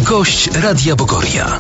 Gość Radia Bogoria.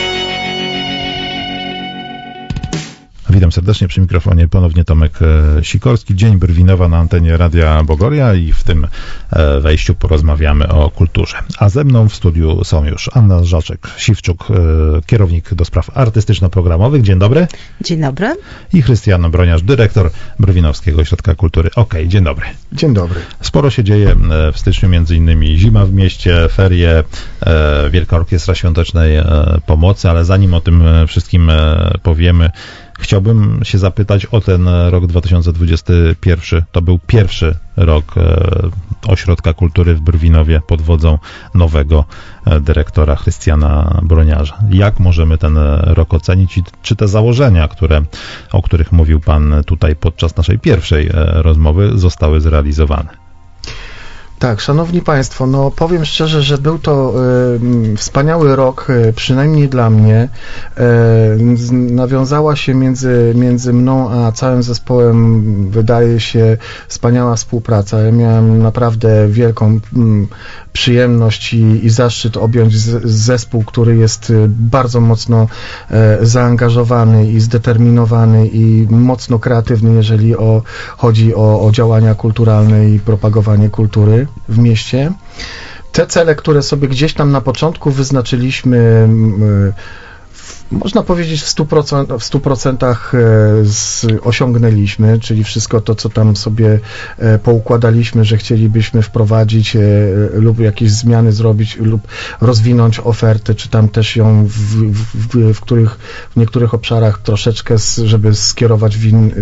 Witam serdecznie przy mikrofonie ponownie Tomek Sikorski. Dzień Brwinowa na antenie Radia Bogoria i w tym wejściu porozmawiamy o kulturze. A ze mną w studiu są już Anna Żaczek-Siwczuk, kierownik do spraw artystyczno-programowych. Dzień dobry. Dzień dobry. I Chrystian Broniarz, dyrektor Brwinowskiego Ośrodka Kultury. Dzień dobry. Dzień dobry. Sporo się dzieje w styczniu, między innymi zima w mieście, ferie, Wielka Orkiestra Świątecznej Pomocy, ale zanim o tym wszystkim powiemy, chciałbym się zapytać o ten rok 2021. To był pierwszy rok Ośrodka Kultury w Brwinowie pod wodzą nowego dyrektora Chrystiana Broniarza. Jak możemy ten rok ocenić i czy te założenia, o których mówił Pan tutaj podczas naszej pierwszej rozmowy, zostały zrealizowane? Tak, szanowni państwo, powiem szczerze, że był to wspaniały rok, przynajmniej dla mnie. Nawiązała się między mną a całym zespołem, wydaje się, wspaniała współpraca. Ja miałem naprawdę wielką przyjemność i zaszczyt objąć zespół, który jest bardzo mocno zaangażowany i zdeterminowany i mocno kreatywny, jeżeli chodzi o działania kulturalne i propagowanie kultury w mieście. Te cele, które sobie gdzieś tam na początku wyznaczyliśmy, można powiedzieć w 100% osiągnęliśmy, czyli wszystko to, co tam sobie poukładaliśmy, że chcielibyśmy wprowadzić lub jakieś zmiany zrobić lub rozwinąć ofertę, czy tam też ją w niektórych obszarach troszeczkę, żeby skierować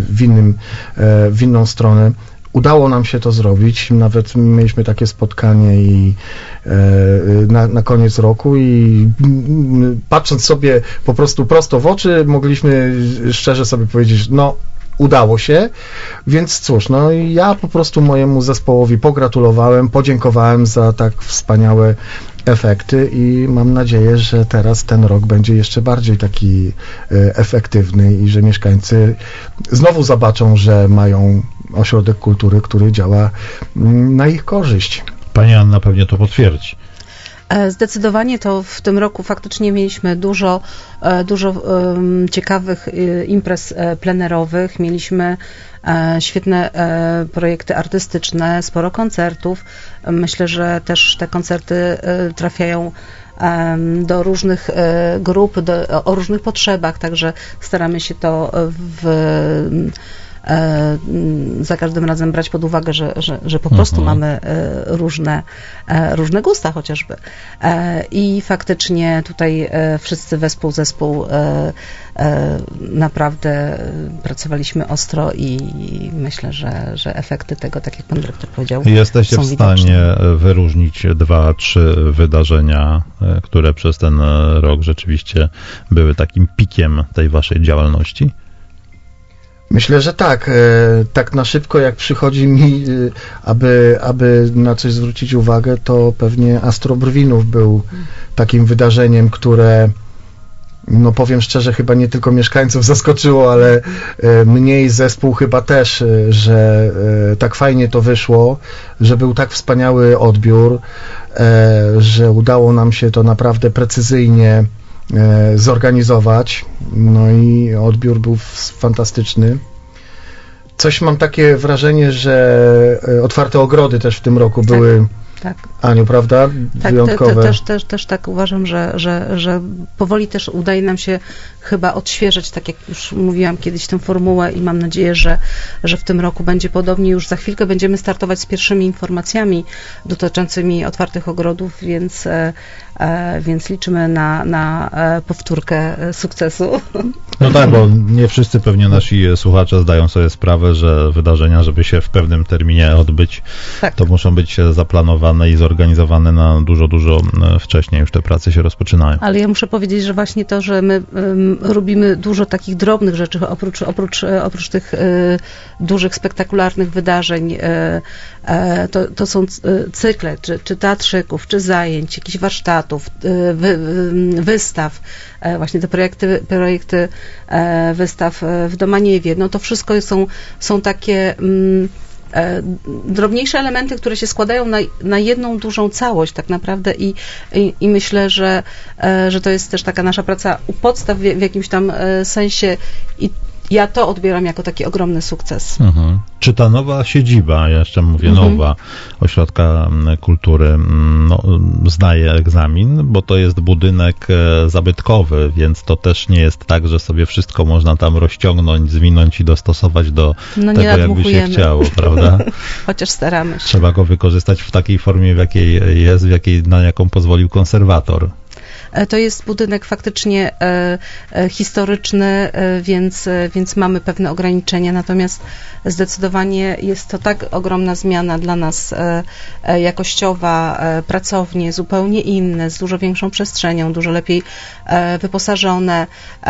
w inną stronę. Udało nam się to zrobić, nawet mieliśmy takie spotkanie i na koniec roku i patrząc sobie po prostu prosto w oczy, mogliśmy szczerze sobie powiedzieć, udało się, więc cóż, ja po prostu mojemu zespołowi pogratulowałem, podziękowałem za tak wspaniałe efekty i mam nadzieję, że teraz ten rok będzie jeszcze bardziej taki efektywny i że mieszkańcy znowu zobaczą, że mają ośrodek kultury, który działa na ich korzyść. Pani Anna pewnie to potwierdzi. Zdecydowanie to w tym roku faktycznie mieliśmy dużo ciekawych imprez plenerowych, mieliśmy świetne projekty artystyczne, sporo koncertów. Myślę, że też te koncerty trafiają do różnych grup, o różnych potrzebach, także staramy się to za każdym razem brać pod uwagę, że po prostu mamy różne gusta chociażby. I faktycznie tutaj wszyscy zespół naprawdę pracowaliśmy ostro i myślę, że efekty tego, tak jak pan dyrektor powiedział, jesteście są w stanie widoczne. Wyróżnić 2-3 wydarzenia, które przez ten rok rzeczywiście były takim pikiem tej waszej działalności? Myślę, że tak. Tak na szybko, jak przychodzi mi, aby na coś zwrócić uwagę, to pewnie Astro Brwinów był takim wydarzeniem, które, powiem szczerze, chyba nie tylko mieszkańców zaskoczyło, ale mnie i zespół chyba też, że tak fajnie to wyszło, że był tak wspaniały odbiór, że udało nam się to naprawdę precyzyjnie zorganizować, i odbiór był fantastyczny. Coś mam takie wrażenie, że otwarte ogrody też w tym roku były, tak. Aniu, prawda? Tak, wyjątkowe. Też tak uważam, że powoli też udaje nam się chyba odświeżyć, tak jak już mówiłam kiedyś, tę formułę i mam nadzieję, że w tym roku będzie podobnie. Już za chwilkę będziemy startować z pierwszymi informacjami dotyczącymi otwartych ogrodów, więc liczymy na powtórkę sukcesu. No tak, bo nie wszyscy pewnie nasi słuchacze zdają sobie sprawę, że wydarzenia, żeby się w pewnym terminie odbyć, tak, to muszą być zaplanowane i zorganizowane na dużo wcześniej. Już te prace się rozpoczynają. Ale ja muszę powiedzieć, że właśnie to, że my robimy dużo takich drobnych rzeczy, oprócz tych dużych, spektakularnych wydarzeń, to są cykle, czy teatrzyków, czy zajęć, jakichś warsztatów, wystaw, właśnie te projekty wystaw w Domaniewie, to wszystko są takie drobniejsze elementy, które się składają na jedną dużą całość tak naprawdę i myślę, że to jest też taka nasza praca u podstaw w jakimś tam sensie i ja to odbieram jako taki ogromny sukces. Czy ta nowa siedziba, ja jeszcze mówię nowa, Ośrodka Kultury, zdaje egzamin, bo to jest budynek zabytkowy, więc to też nie jest tak, że sobie wszystko można tam rozciągnąć, zwinąć i dostosować do tego, jakby się chciało, prawda? Chociaż staramy się. Trzeba go wykorzystać w takiej formie, w jakiej jest, na jaką pozwolił konserwator. To jest budynek faktycznie historyczny, więc mamy pewne ograniczenia, natomiast zdecydowanie jest to tak ogromna zmiana dla nas jakościowa, pracownie zupełnie inne, z dużo większą przestrzenią, dużo lepiej wyposażone,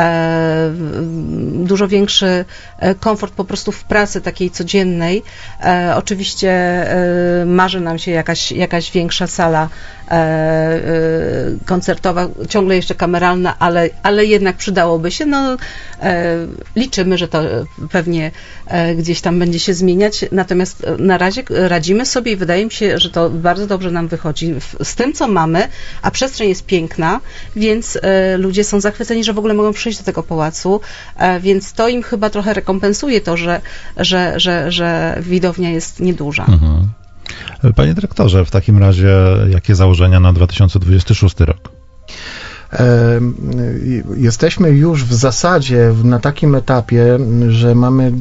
dużo większy komfort po prostu w pracy takiej codziennej. Oczywiście marzy nam się jakaś większa sala koncertowa, ciągle jeszcze kameralna, ale jednak przydałoby się. Liczymy, że to pewnie gdzieś tam będzie się zmieniać, natomiast na razie radzimy sobie i wydaje mi się, że to bardzo dobrze nam wychodzi z tym, co mamy, a przestrzeń jest piękna, więc ludzie są zachwyceni, że w ogóle mogą przyjść do tego pałacu, więc to im chyba trochę rekompensuje to, że widownia jest nieduża. Panie dyrektorze, w takim razie jakie założenia na 2026 rok? Jesteśmy już w zasadzie na takim etapie, że mamy,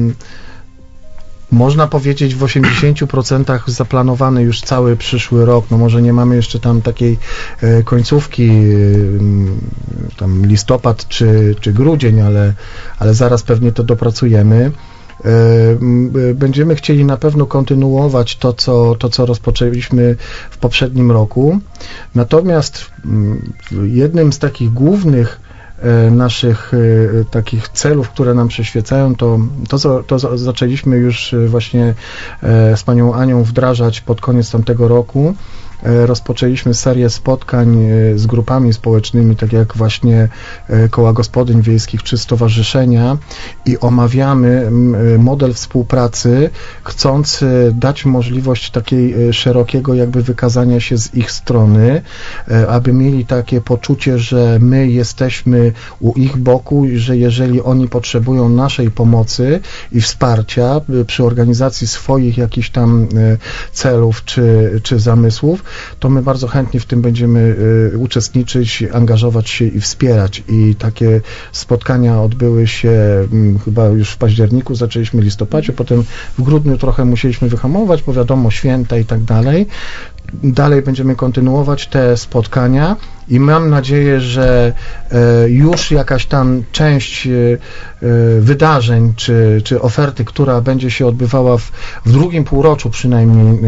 można powiedzieć, w 80% zaplanowany już cały przyszły rok. No może nie mamy jeszcze tam takiej końcówki, tam listopad czy grudzień, ale zaraz pewnie to dopracujemy. Będziemy chcieli na pewno kontynuować to, co rozpoczęliśmy w poprzednim roku. Natomiast jednym z takich głównych naszych takich celów, które nam przyświecają, to zaczęliśmy już właśnie z panią Anią wdrażać pod koniec tamtego roku. Rozpoczęliśmy serię spotkań z grupami społecznymi, tak jak właśnie koła gospodyń wiejskich czy stowarzyszenia i omawiamy model współpracy, chcąc dać możliwość takiej szerokiego jakby wykazania się z ich strony, aby mieli takie poczucie, że my jesteśmy u ich boku i że jeżeli oni potrzebują naszej pomocy i wsparcia przy organizacji swoich jakichś tam celów czy zamysłów, to my bardzo chętnie w tym będziemy uczestniczyć, angażować się i wspierać. I takie spotkania odbyły się chyba już w październiku, zaczęliśmy w listopadzie, potem w grudniu trochę musieliśmy wyhamować, bo wiadomo, święta i tak dalej. Dalej będziemy kontynuować te spotkania i mam nadzieję, że już jakaś tam część wydarzeń czy oferty, która będzie się odbywała w drugim półroczu przynajmniej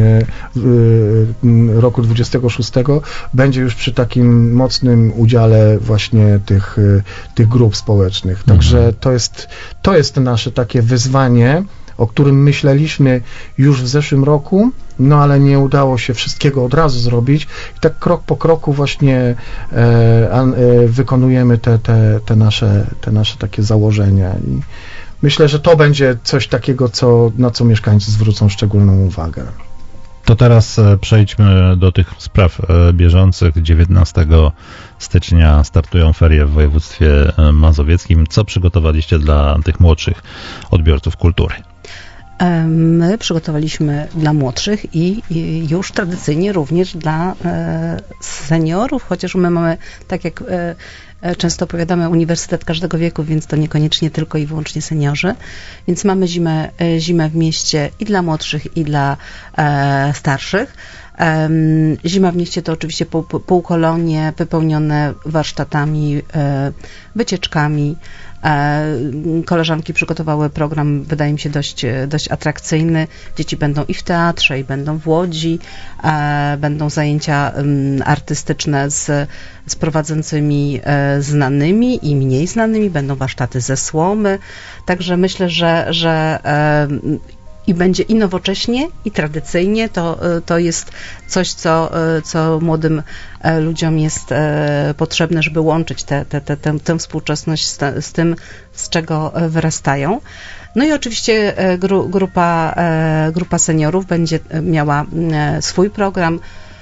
roku 26, będzie już przy takim mocnym udziale właśnie tych grup społecznych. Także to jest nasze takie wyzwanie, o którym myśleliśmy już w zeszłym roku, no ale nie udało się wszystkiego od razu zrobić. I tak krok po kroku właśnie wykonujemy te nasze takie założenia. I myślę, że to będzie coś takiego, na co mieszkańcy zwrócą szczególną uwagę. To teraz przejdźmy do tych spraw bieżących. 19 stycznia startują ferie w województwie mazowieckim. Co przygotowaliście dla tych młodszych odbiorców kultury? My przygotowaliśmy dla młodszych i już tradycyjnie również dla seniorów, chociaż my mamy, tak jak często opowiadamy, uniwersytet każdego wieku, więc to niekoniecznie tylko i wyłącznie seniorzy. Więc mamy zimę w mieście i dla młodszych, i dla starszych. Zima w mieście to oczywiście półkolonie wypełnione warsztatami, wycieczkami. Koleżanki przygotowały program, wydaje mi się, dość atrakcyjny. Dzieci będą i w teatrze, i będą w Łodzi, będą zajęcia artystyczne z prowadzącymi znanymi i mniej znanymi, będą warsztaty ze słomy. Także myślę, że i będzie i nowocześnie, i tradycyjnie. To jest coś, co młodym ludziom jest potrzebne, żeby łączyć tę współczesność z tym, z czego wyrastają. No i oczywiście grupa seniorów będzie miała swój program,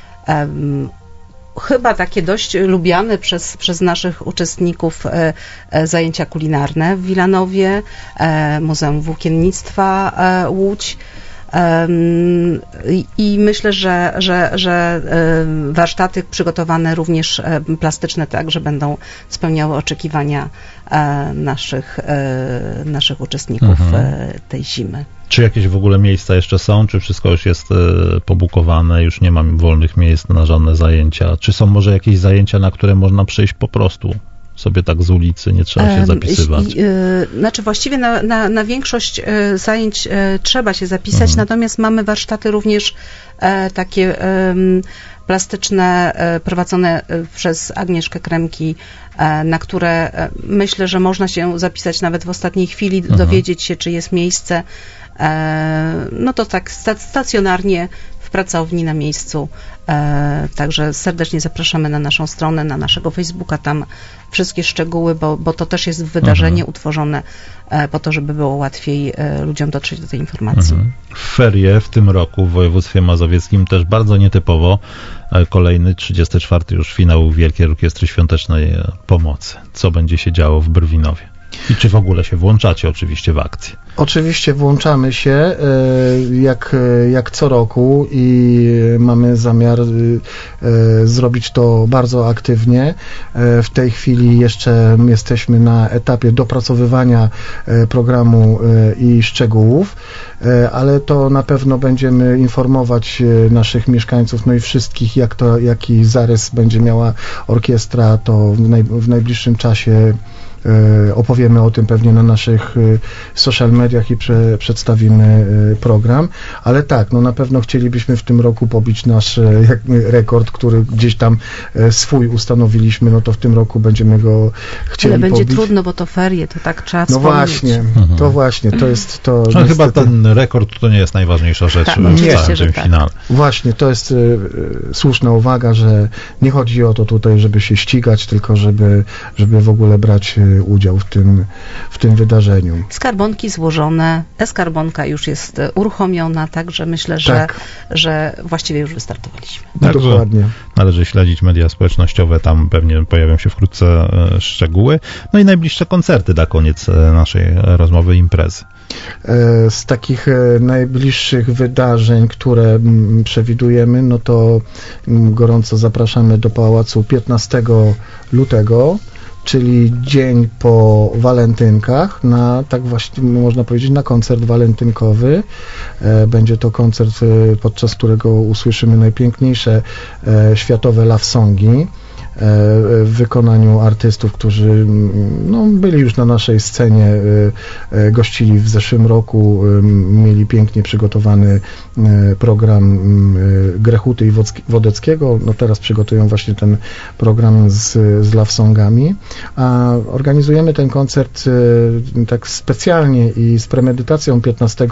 chyba takie dość lubiane przez naszych uczestników zajęcia kulinarne w Wilanowie, Muzeum Włókiennictwa Łódź. I myślę, że warsztaty przygotowane również plastyczne także będą spełniały oczekiwania naszych uczestników tej zimy. Czy jakieś w ogóle miejsca jeszcze są? Czy wszystko już jest pobukowane? Już nie mam wolnych miejsc na żadne zajęcia? Czy są może jakieś zajęcia, na które można przyjść po prostu? Sobie tak z ulicy, nie trzeba się zapisywać. Znaczy właściwie na większość zajęć trzeba się zapisać, natomiast mamy warsztaty również takie plastyczne, prowadzone przez Agnieszkę Kremki, na które myślę, że można się zapisać nawet w ostatniej chwili, dowiedzieć się, czy jest miejsce. No to tak stacjonarnie w pracowni, na miejscu. Także serdecznie zapraszamy na naszą stronę, na naszego Facebooka, tam wszystkie szczegóły, bo to też jest wydarzenie utworzone po to, żeby było łatwiej ludziom dotrzeć do tej informacji. Ferie w tym roku w województwie mazowieckim też bardzo nietypowo. Kolejny, 34. już finał Wielkiej Orkiestry Świątecznej Pomocy. Co będzie się działo w Brwinowie? I czy w ogóle się włączacie oczywiście w akcję? Oczywiście włączamy się jak co roku i mamy zamiar zrobić to bardzo aktywnie. W tej chwili jeszcze jesteśmy na etapie dopracowywania programu i szczegółów, ale to na pewno będziemy informować naszych mieszkańców, no i wszystkich, jaki zarys będzie miała orkiestra, to w najbliższym czasie opowiemy o tym pewnie na naszych social mediach i przedstawimy program, ale tak, no na pewno chcielibyśmy w tym roku pobić nasz rekord, który gdzieś tam swój ustanowiliśmy, no to w tym roku będziemy go chcieli ale będzie pobić. Trudno, bo to ferie, to tak trzeba No właśnie, to jest to. No chyba ten rekord to nie jest najważniejsza rzecz w całym tym finale. Właśnie, to jest słuszna uwaga, że nie chodzi o to tutaj, żeby się ścigać, tylko żeby w ogóle brać udział w tym wydarzeniu. Skarbonki złożone, e-skarbonka już jest uruchomiona, także myślę, że właściwie już wystartowaliśmy. Dokładnie. Należy śledzić media społecznościowe, tam pewnie pojawią się wkrótce szczegóły. No i najbliższe koncerty na koniec naszej rozmowy, imprezy. Z takich najbliższych wydarzeń, które przewidujemy, no to gorąco zapraszamy do Pałacu 15 lutego, czyli dzień po walentynkach, tak właśnie można powiedzieć, na koncert walentynkowy. Będzie to koncert, podczas którego usłyszymy najpiękniejsze światowe love songi w wykonaniu artystów, którzy byli już na naszej scenie, gościli w zeszłym roku, mieli pięknie przygotowany program Grechuty i Wodeckiego, no teraz przygotują właśnie ten program z love songami, a organizujemy ten koncert tak specjalnie i z premedytacją 15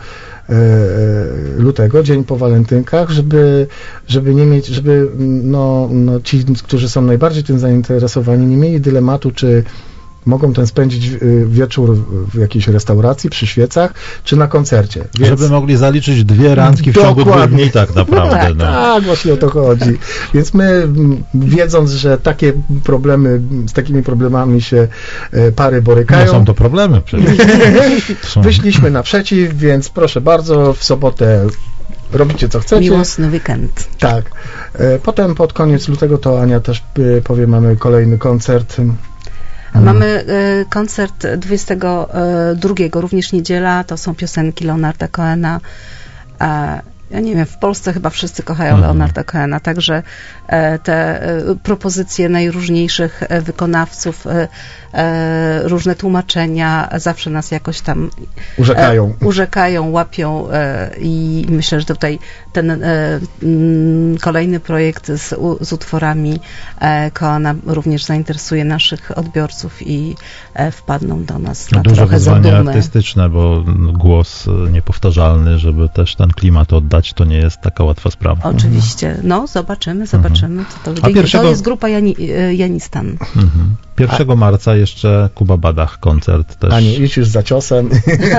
lutego, dzień po walentynkach, żeby nie mieć, żeby ci, którzy są najbardziej tym zainteresowani, nie mieli dylematu, czy mogą ten spędzić wieczór w jakiejś restauracji, przy świecach, czy na koncercie. Więc żeby mogli zaliczyć 2 randki w ciągu 2 dni tak naprawdę. Tak, właśnie o to chodzi. Więc my, wiedząc, że z takimi problemami się pary borykają. No są to problemy przecież. Wyszliśmy naprzeciw, więc proszę bardzo, w sobotę robicie co chcecie. Miłosny weekend. Tak. Potem pod koniec lutego, to Ania też powie, mamy kolejny koncert. Mamy koncert 22, również niedziela, to są piosenki Leonarda Cohena ja nie wiem, w Polsce chyba wszyscy kochają Leonarda Cohena, także te propozycje najróżniejszych wykonawców, różne tłumaczenia zawsze nas jakoś tam urzekają, łapią i myślę, że tutaj ten kolejny projekt z utworami Cohena również zainteresuje naszych odbiorców i wpadną do nas na duże trochę wyzwanie zadumy. artystyczne, bo głos niepowtarzalny, żeby też ten klimat oddać, to nie jest taka łatwa sprawa. Oczywiście. No, zobaczymy, co to wyjdzie. To jest grupa Janistan. 1 marca jeszcze Kuba Badach, koncert też. Ani, idź już za ciosem.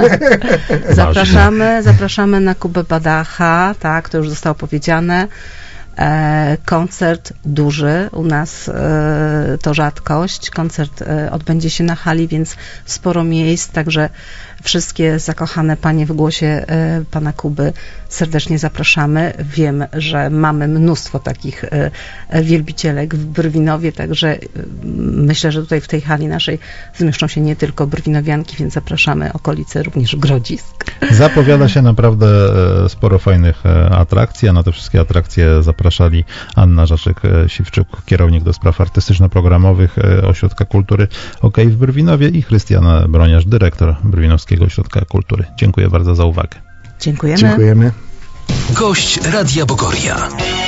Zapraszamy na Kubę Badacha, tak, to już zostało powiedziane. Koncert duży, u nas to rzadkość. Koncert odbędzie się na hali, więc sporo miejsc, także wszystkie zakochane panie w głosie pana Kuby serdecznie zapraszamy. Wiem, że mamy mnóstwo takich wielbicielek w Brwinowie, także myślę, że tutaj w tej hali naszej zmieszczą się nie tylko brwinowianki, więc zapraszamy okolice również Grodzisk. Zapowiada się naprawdę sporo fajnych atrakcji, a na te wszystkie atrakcje zapraszali Anna Żaczek-Siwczuk, kierownik do spraw artystyczno-programowych Ośrodka Kultury OK w Brwinowie i Krystian Broniarz, dyrektor Brwinowskiego Ośrodka Kultury. Dziękuję bardzo za uwagę. Dziękujemy. Dziękujemy. Gość Radia Bogoria.